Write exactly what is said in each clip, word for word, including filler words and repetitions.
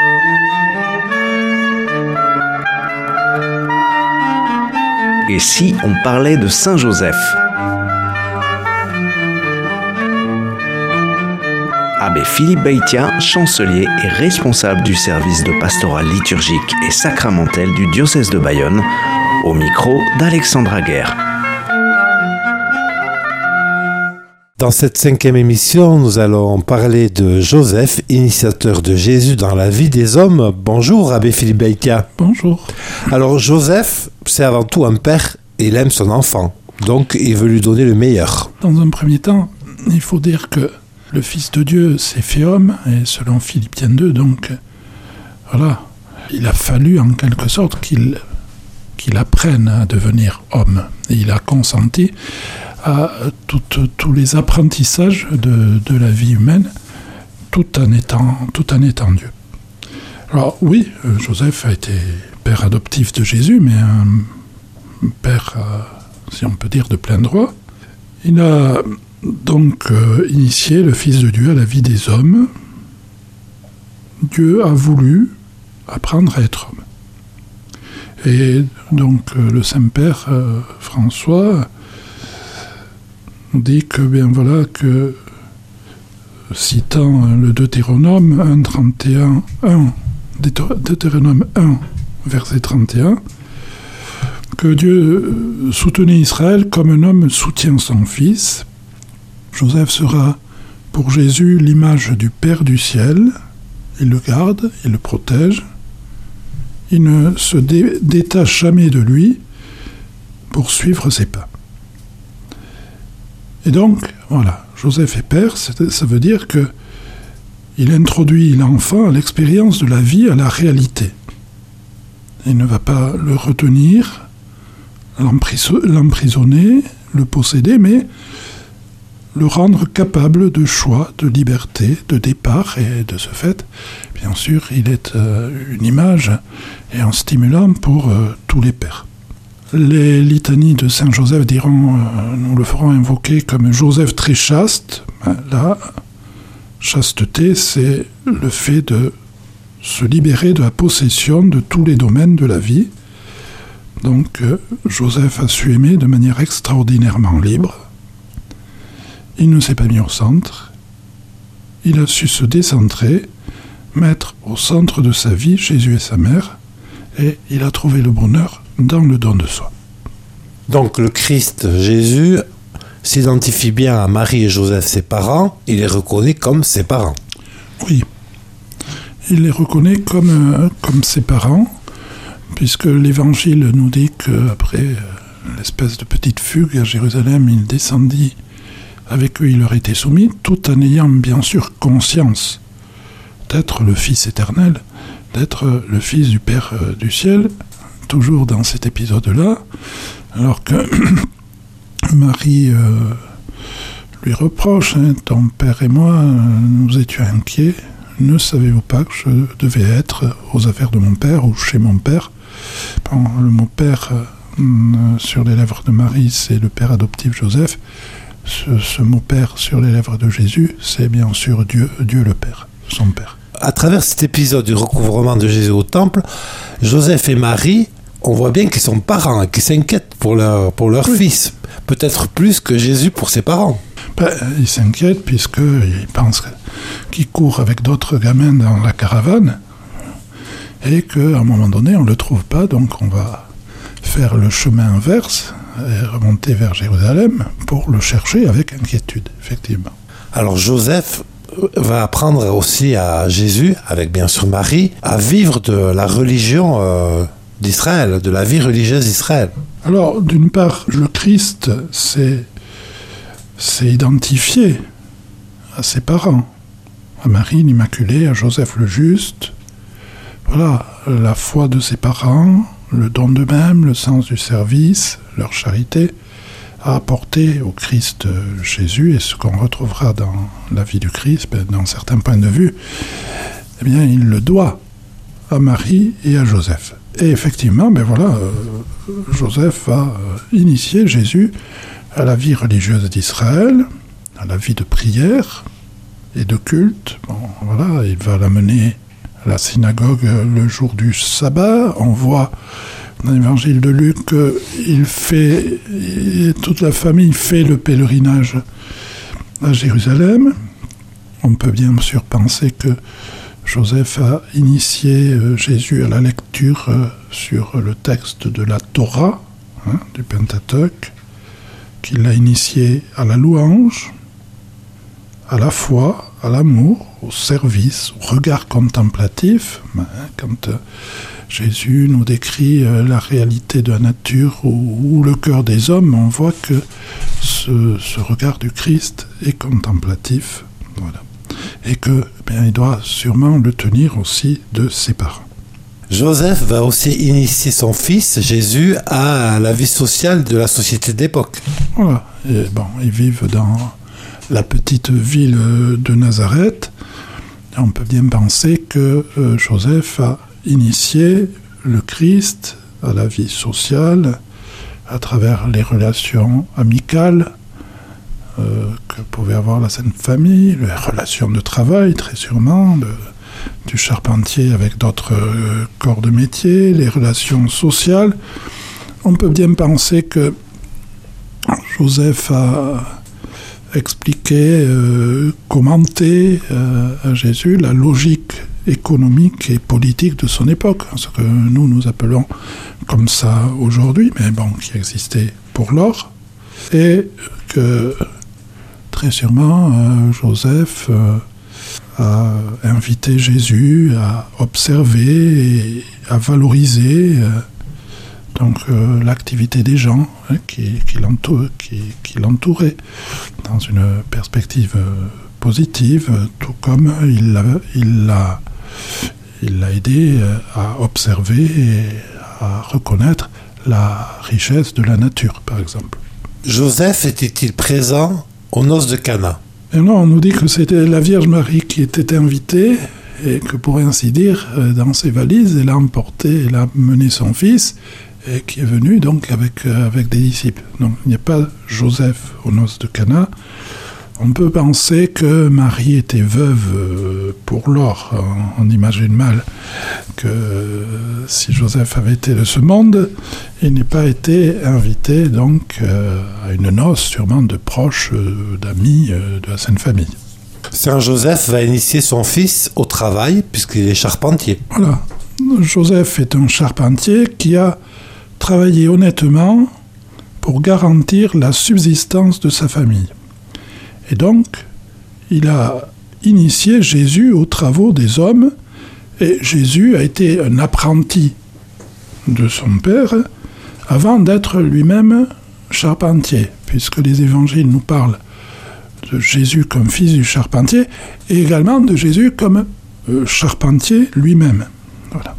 Et si on parlait de Saint Joseph ? Abbé Philippe Beitia, chancelier et responsable du service de pastoral liturgique et sacramentel du diocèse de Bayonne, au micro d'Alexandra Guerre. Dans cette cinquième émission, nous allons parler de Joseph, initiateur de Jésus dans la vie des hommes. Bonjour, Abbé Philippe Beitia. Bonjour. Alors, Joseph, c'est avant tout un père, et il aime son enfant. Donc, il veut lui donner le meilleur. Dans un premier temps, il faut dire que le Fils de Dieu s'est fait homme, et selon Philippiens deux, donc, voilà, il a fallu en quelque sorte qu'il, qu'il apprenne à devenir homme. Et il a consenti à tout, tous les apprentissages de, de la vie humaine, tout en étant, tout en étant Dieu. Alors oui, Joseph a été père adoptif de Jésus, mais un père, si on peut dire, de plein droit. Il a donc euh, initié le Fils de Dieu à la vie des hommes. Dieu a voulu apprendre à être homme. Et donc euh, le Saint-Père euh, François dit que, bien voilà, que, citant le Deutéronome un, trente et un, un, Deutéronome un, verset trente et un, que Dieu soutenait Israël comme un homme soutient son fils. Joseph sera pour Jésus l'image du Père du ciel. Il le garde, il le protège. Il ne se dé- détache jamais de lui pour suivre ses pas. Et donc, voilà, Joseph est père, ça veut dire que il introduit l'enfant à l'expérience de la vie, à la réalité. Il ne va pas le retenir, l'emprisonner, le posséder, mais le rendre capable de choix, de liberté, de départ, et de ce fait, bien sûr, il est euh, une image et un stimulant pour euh, tous les pères. Les litanies de Saint Joseph diront, euh, nous le ferons invoquer comme Joseph très chaste. Ben, là, chasteté, c'est le fait de se libérer de la possession de tous les domaines de la vie. Donc, euh, Joseph a su aimer de manière extraordinairement libre. Il ne s'est pas mis au centre. Il a su se décentrer, mettre au centre de sa vie Jésus et sa mère, et il a trouvé le bonheur dans le don de soi. Donc le Christ, Jésus, s'identifie bien à Marie et Joseph, ses parents. Il les reconnaît comme ses parents. Oui, il les reconnaît comme, euh, comme ses parents, puisque l'Évangile nous dit qu'après euh, l'espèce de petite fugue à Jérusalem, il descendit avec eux, il leur était soumis, tout en ayant bien sûr conscience d'être le Fils éternel, d'être le Fils du Père euh, du ciel, toujours dans cet épisode-là, alors que Marie euh, lui reproche, hein, « Ton père et moi, euh, nous étions inquiets, ne savez-vous pas que je devais être aux affaires de mon père ou chez mon père ?» Bon, le mot « père euh, » sur les lèvres de Marie, c'est le père adoptif Joseph. Ce, ce mot « père » sur les lèvres de Jésus, c'est bien sûr Dieu, Dieu le Père, son Père. À travers cet épisode du recouvrement de Jésus au temple, Joseph et Marie, on voit bien qu'ils sont parents et qu'ils s'inquiètent pour leur, pour leur oui. fils, peut-être plus que Jésus pour ses parents. Ben, ils s'inquiètent puisqu'ils pensent qu'il court avec d'autres gamins dans la caravane et qu'à un moment donné, on ne le trouve pas, donc on va faire le chemin inverse et remonter vers Jérusalem pour le chercher avec inquiétude, effectivement. Alors Joseph va apprendre aussi à Jésus, avec bien sûr Marie, à vivre de la religion euh, d'Israël, de la vie religieuse d'Israël. Alors, d'une part, le Christ s'est, s'est identifié à ses parents, à Marie l'Immaculée, à Joseph le Juste. Voilà, la foi de ses parents, le don d'eux-mêmes, le sens du service, leur charité, a apporté au Christ Jésus, et ce qu'on retrouvera dans la vie du Christ, dans certains points de vue, eh bien, il le doit à Marie et à Joseph. Et effectivement, ben voilà, euh, Joseph va euh, initier Jésus à la vie religieuse d'Israël, à la vie de prière et de culte. Bon, voilà, il va l'amener la synagogue le jour du sabbat. On voit dans l'évangile de Luc qu'il fait, toute la famille fait le pèlerinage à Jérusalem. On peut bien sûr penser que Joseph a initié Jésus à la lecture sur le texte de la Torah, hein, du Pentateuque, qu'il l'a initié à la louange, à la foi, à l'amour, au service, au regard contemplatif. Hein, quand Jésus nous décrit la réalité de la nature ou, ou le cœur des hommes, on voit que ce, ce regard du Christ est contemplatif. Voilà. Et que, bien, il doit sûrement le tenir aussi de ses parents. Joseph va aussi initier son fils, Jésus, à la vie sociale de la société d'époque. Voilà. Et bon, ils vivent dans la petite ville de Nazareth. Et on peut bien penser que euh, Joseph a initié le Christ à la vie sociale à travers les relations amicales euh, que pouvait avoir la Sainte Famille, les relations de travail, très sûrement, de, du charpentier avec d'autres euh, corps de métier, les relations sociales. On peut bien penser que Joseph a expliqué, euh, commenté euh, à Jésus la logique économique et politique de son époque, ce que nous nous appelons comme ça aujourd'hui, mais bon, qui existait pour lors, et que très sûrement euh, Joseph euh, a invité Jésus à observer et à valoriser euh, donc euh, l'activité des gens hein, qui, qui, l'entour, qui, qui l'entouraient dans une perspective euh, positive, tout comme il l'a, il l'a, il l'a aidé euh, à observer et à reconnaître la richesse de la nature, par exemple. Joseph était-il présent aux noces de Cana ? Et non, on nous dit que c'était la Vierge Marie qui était invitée et que, pour ainsi dire, dans ses valises, elle a emporté, elle a mené son fils et qui est venu donc avec, avec des disciples. Donc il n'y a pas Joseph aux noces de Cana. On peut penser que Marie était veuve pour lors. On imagine mal que si Joseph avait été de ce monde, il n'ait pas été invité donc à une noce sûrement de proches, d'amis de la Sainte Famille. Saint Joseph va initier son fils au travail puisqu'il est charpentier. Voilà. Joseph est un charpentier qui a travaillé honnêtement pour garantir la subsistance de sa famille. Et donc, il a initié Jésus aux travaux des hommes, et Jésus a été un apprenti de son père avant d'être lui-même charpentier, puisque les évangiles nous parlent de Jésus comme fils du charpentier, et également de Jésus comme euh, charpentier lui-même. Voilà.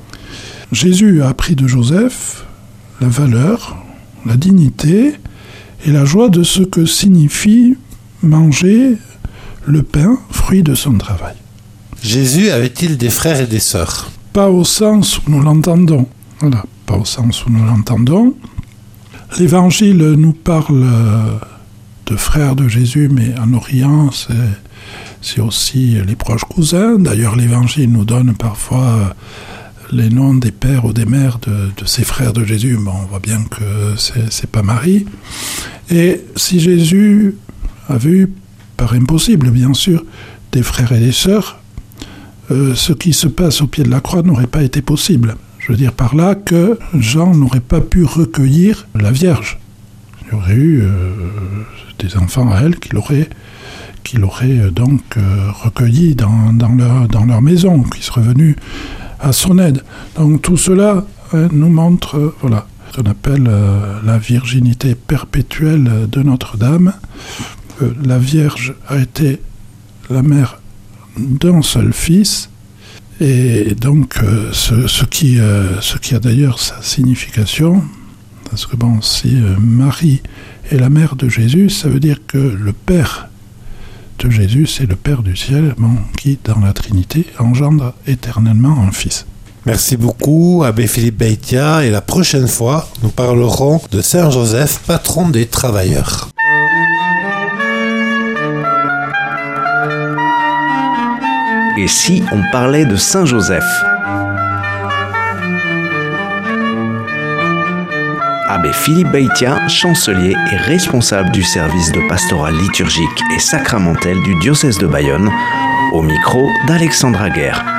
Jésus a appris de Joseph la valeur, la dignité et la joie de ce que signifie manger le pain, fruit de son travail. Jésus avait-il des frères et des sœurs ? Pas au sens où nous l'entendons. Voilà, pas au sens où nous l'entendons. L'Évangile nous parle de frères de Jésus, mais en Orient, c'est, c'est aussi les proches cousins. D'ailleurs, l'Évangile nous donne parfois les noms des pères ou des mères de, de ces frères de Jésus. Bon, on voit bien que c'est, c'est pas Marie. Et si Jésus avait eu, par impossible bien sûr, des frères et des sœurs, euh, ce qui se passe au pied de la croix n'aurait pas été possible. Je veux dire par là que Jean n'aurait pas pu recueillir la Vierge. Il y aurait eu euh, des enfants à elle qui l'auraient, qui l'auraient donc euh, recueilli dans, dans, leur, dans leur maison, qui seraient venus à son aide. Donc tout cela hein, nous montre euh, voilà, ce qu'on appelle euh, la virginité perpétuelle de Notre-Dame. Euh, la Vierge a été la mère d'un seul fils, et donc euh, ce, ce, qui, euh, ce qui a d'ailleurs sa signification, parce que bon, si euh, Marie est la mère de Jésus, ça veut dire que le Père de Jésus, c'est le Père du ciel, bon, qui, dans la Trinité, engendre éternellement un Fils. Merci beaucoup, Abbé Philippe Beitia, et la prochaine fois, nous parlerons de Saint Joseph, patron des travailleurs. Et si on parlait de Saint Joseph ? Abbé Philippe Beitia, chancelier et responsable du service de pastoral liturgique et sacramentel du diocèse de Bayonne, au micro d'Alexandra Guerre.